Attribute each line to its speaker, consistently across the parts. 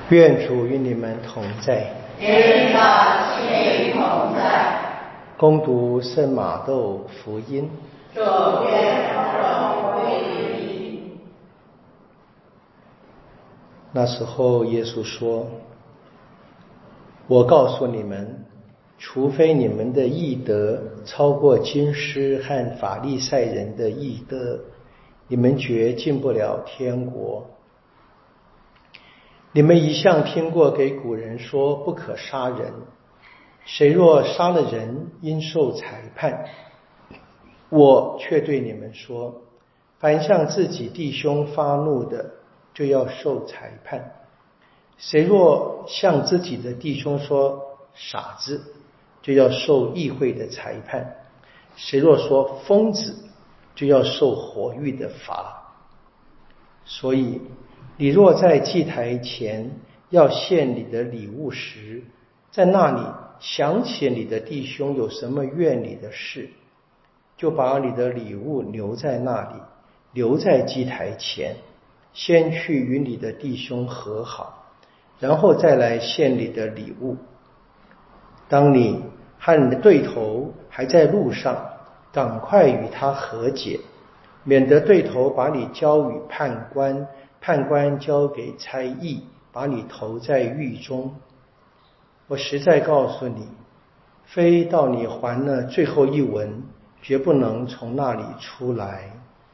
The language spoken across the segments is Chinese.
Speaker 1: 愿主与你们同在，
Speaker 2: 也与那心灵同在。
Speaker 1: 恭读圣马窦福音。
Speaker 2: 主愿荣归于你。
Speaker 1: 那时候，耶稣说：“我告诉你们，除非你们的义德超过经师和法利赛人的义德，你们绝进不了天国。你们一向听过给古人说不可杀人，谁若杀了人，应受裁判。我却对你们说，凡向自己弟兄发怒的，就要受裁判。谁若向自己的弟兄说傻子，就要受议会的裁判。谁若说疯子，就要受火狱的罚。所以你若在祭台前要献你的礼物时，在那里想起你的弟兄有什么怨你的事，就把你的礼物留在那里，留在祭台前，先去与你的弟兄和好，然后再来献你的礼物。当你和你的对头还在路上，赶快与他和解，免得对头把你交与判官，判官交给差役，把你投在狱中。我实在告诉你，非到你还了最后一文，绝不能从那里出来。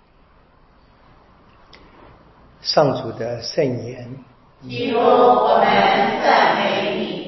Speaker 1: 上主的圣言。
Speaker 2: 基督，我们赞美你。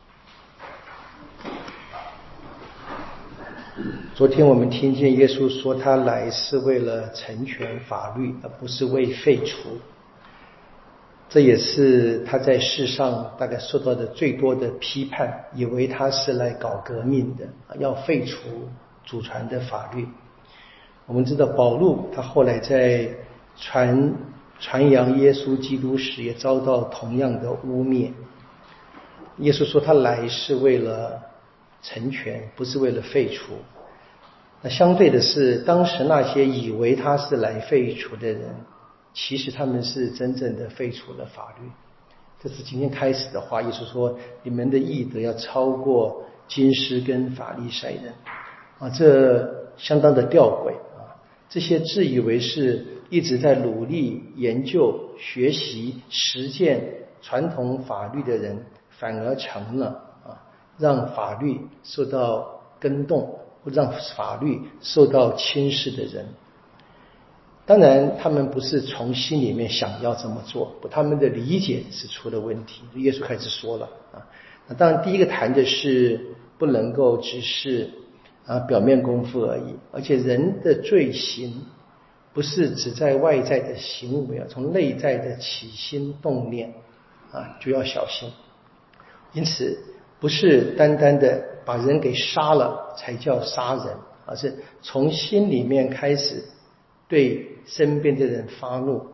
Speaker 1: 昨天我们听见耶稣说，他来是为了成全法律，而不是为废除。这也是他在世上大概受到的最多的批判，以为他是来搞革命的，要废除祖传的法律。我们知道保禄他后来在传扬耶稣基督时，也遭到同样的污蔑。耶稣说他来是为了成全，不是为了废除。那相对的是，当时那些以为他是来废除的人，其实他们是真正的废除了法律。这是今天开始的话，耶稣说你们的义德要超过经师跟法利赛人啊，这相当的吊诡啊！这些自以为是一直在努力研究、学习、实践传统法律的人，反而成了让法律受到更动，或让法律受到轻视的人。当然他们不是从心里面想要这么做，他们的理解是出了问题。耶稣开始说了那当然第一个谈的是不能够只是表面功夫而已，而且人的罪行不是只在外在的行为，从内在的起心动念就要小心。因此不是单单的把人给杀了才叫杀人，而是从心里面开始对身边的人发怒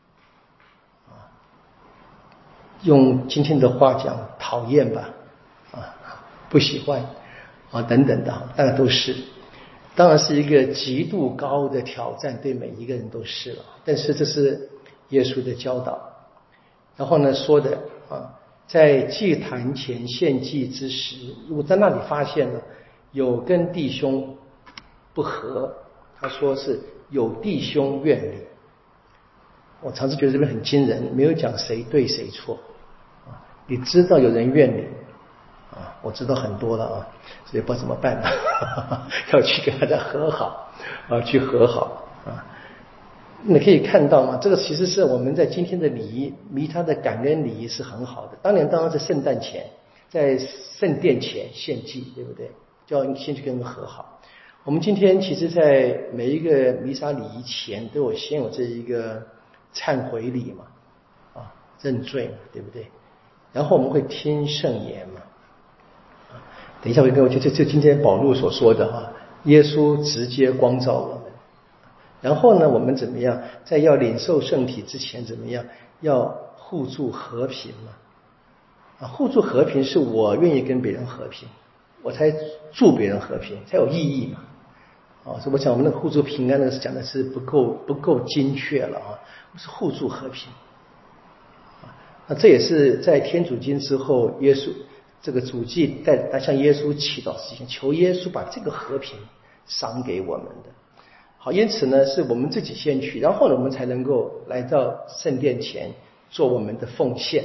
Speaker 1: 用今天的话讲，讨厌吧不喜欢等等的，大概都是。当然是一个极度高的挑战，对每一个人都是了。但是这是耶稣的教导。然后呢说的在祭坛前献祭之时，如果在那里发现了有跟弟兄不和，他说是有弟兄怨你。我常常觉得这边很惊人，没有讲谁对谁错你知道有人怨你我知道很多了所以不知道怎么办要去跟大家和好去和好你可以看到嘛，这个其实是我们在今天的礼仪，弥撒的感恩礼仪是很好的。当然在圣诞前，在圣殿前献祭，对不对？就要先去跟人和好。我们今天其实在每一个弥撒礼仪前都有先有这一个忏悔礼嘛认罪嘛，对不对？然后我们会听圣言嘛等一下会跟我就今天保禄所说的耶稣直接光照我们。然后呢我们怎么样在要领受圣体之前怎么样要互助和平嘛互助和平是我愿意跟别人和平，我才助别人和平才有意义嘛所以我想我们的互助平安呢讲的是不够精确了是互助和平那这也是在天主经之后，耶稣这个主祭在向耶稣祈祷之前，求耶稣把这个和平赏给我们的。好，因此呢，是我们自己先去，然后呢，我们才能够来到圣殿前做我们的奉献。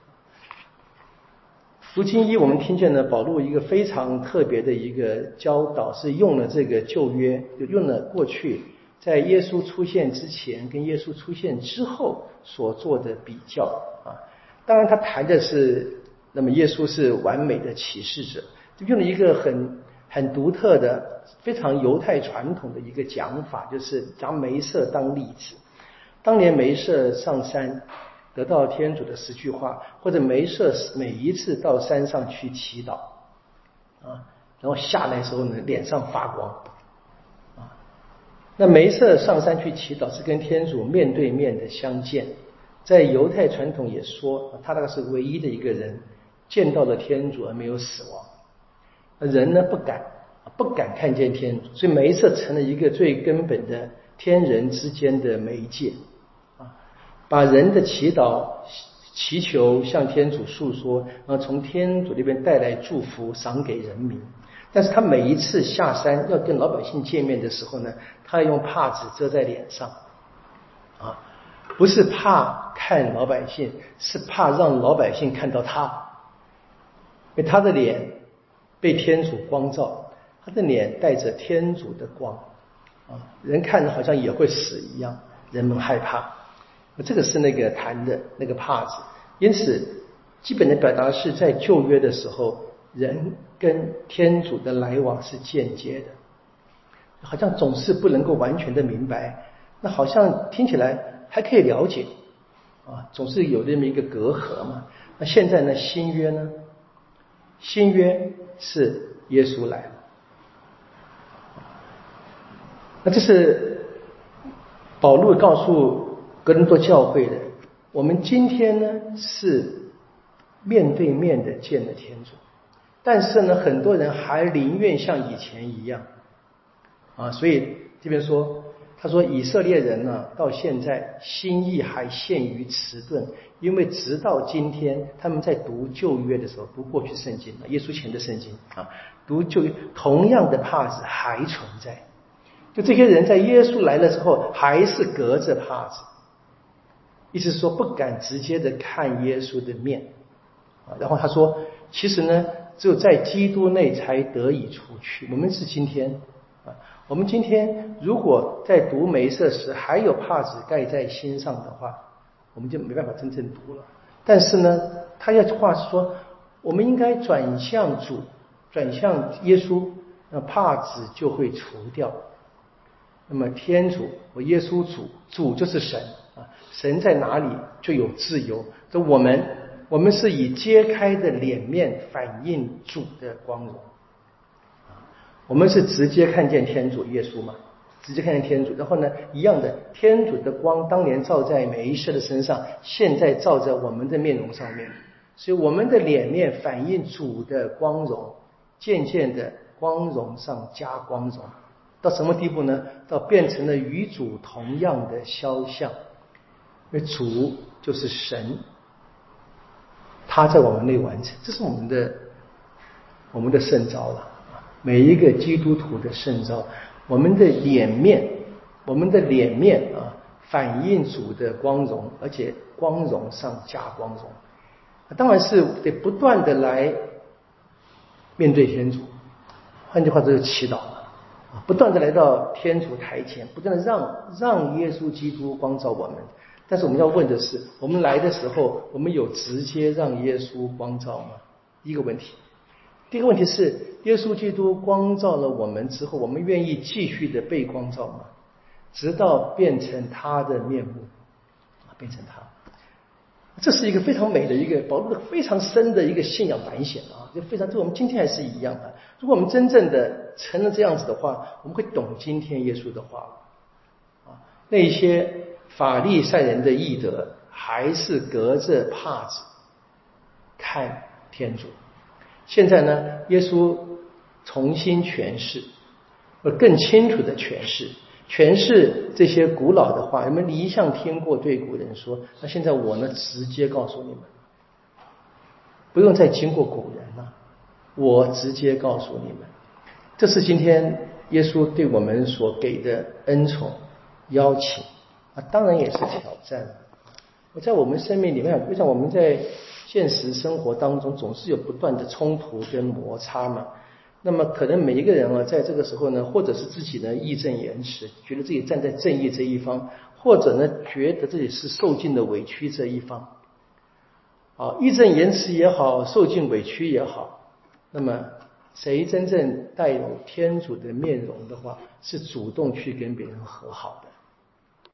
Speaker 1: 读经一，我们听见了保罗一个非常特别的一个教导，是用了这个旧约，就用了过去在耶稣出现之前跟耶稣出现之后所做的比较啊。当然他谈的是，那么耶稣是完美的启示者，就用了一个很独特的非常犹太传统的一个讲法，就是拿梅瑟当例子。当年梅瑟上山得到天主的10句话，或者梅瑟每一次到山上去祈祷啊，然后下来的时候呢，脸上发光啊。那梅瑟上山去祈祷是跟天主面对面的相见，在犹太传统也说他那个是唯一的一个人见到了天主而没有死亡。人呢不敢看见天主，所以梅瑟成了一个最根本的天人之间的媒介啊，把人的祈祷祈求向天主诉说，然后从天主那边带来祝福赏给人民。但是他每一次下山要跟老百姓见面的时候呢，他要用帕子遮在脸上啊，不是怕看老百姓，是怕让老百姓看到他，因为他的脸被天主光照，他的脸带着天主的光啊，人看着好像也会死一样，人们害怕。这个是那个弹的那个帕子，因此基本的表达是在旧约的时候，人跟天主的来往是间接的，好像总是不能够完全的明白，那好像听起来还可以了解啊，总是有这么一个隔阂嘛。那现在呢，新约呢？新约是耶稣来了，那这是保禄告诉哥林多教会的，我们今天呢是面对面的见了天主，但是呢，很多人还宁愿像以前一样啊，所以这边说，他说以色列人呢，到现在心意还陷于迟钝，因为直到今天他们在读旧约的时候，读过去圣经耶稣前的圣经啊，读旧约同样的帕子还存在，就这些人在耶稣来了之后还是隔着帕子，意思是说不敢直接的看耶稣的面啊。然后他说其实呢，只有在基督内才得以除去。我们是今天啊，我们今天如果在读梅瑟时还有帕子盖在心上的话，我们就没办法真正读了。但是呢，他要话是说，我们应该转向主，转向耶稣，那帕子就会除掉。那么天主和耶稣主就是神啊，神在哪里就有自由。这我们是以揭开的脸面反映主的光荣，我们是直接看见天主耶稣嘛，直接看见天主。然后呢，一样的，天主的光当年照在每一世的身上，现在照在我们的面容上面，所以我们的脸面反映主的光荣，渐渐的光荣上加光荣，到什么地步呢？到变成了与主同样的肖像，因为主就是神，他在我们内完成，这是我们的圣召了，每一个基督徒的圣召，我们的脸面啊，反映主的光荣，而且光荣上加光荣。当然是得不断的来面对天主，换句话就是祈祷，不断的来到天主台前，不断的让耶稣基督光照我们。但是我们要问的是，我们来的时候，我们有直接让耶稣光照吗？一个问题。第一个问题是，耶稣基督光照了我们之后，我们愿意继续的被光照吗？直到变成他的面目，变成他。这是一个非常美的一个保罗的非常深的一个信仰反省啊，就非常对我们今天还是一样的。如果我们真正的成了这样子的话，我们会懂今天耶稣的话啊。那些法利赛人的义德还是隔着帕子看天主。现在呢，耶稣重新诠释，更清楚的诠释这些古老的话。你们一向听过对古人说，那现在我呢直接告诉你们不用再经过古人了，我直接告诉你们，这是今天耶稣对我们所给的恩宠邀请啊，当然也是挑战。我在我们生命里面，就像我们在现实生活当中总是有不断的冲突跟摩擦嘛，那么可能每一个人啊，在这个时候呢，或者是自己呢义正言辞，觉得自己站在正义这一方，或者呢觉得自己是受尽了委屈这一方。义正言辞也好，受尽委屈也好，那么谁真正带有天主的面容的话，是主动去跟别人和好的。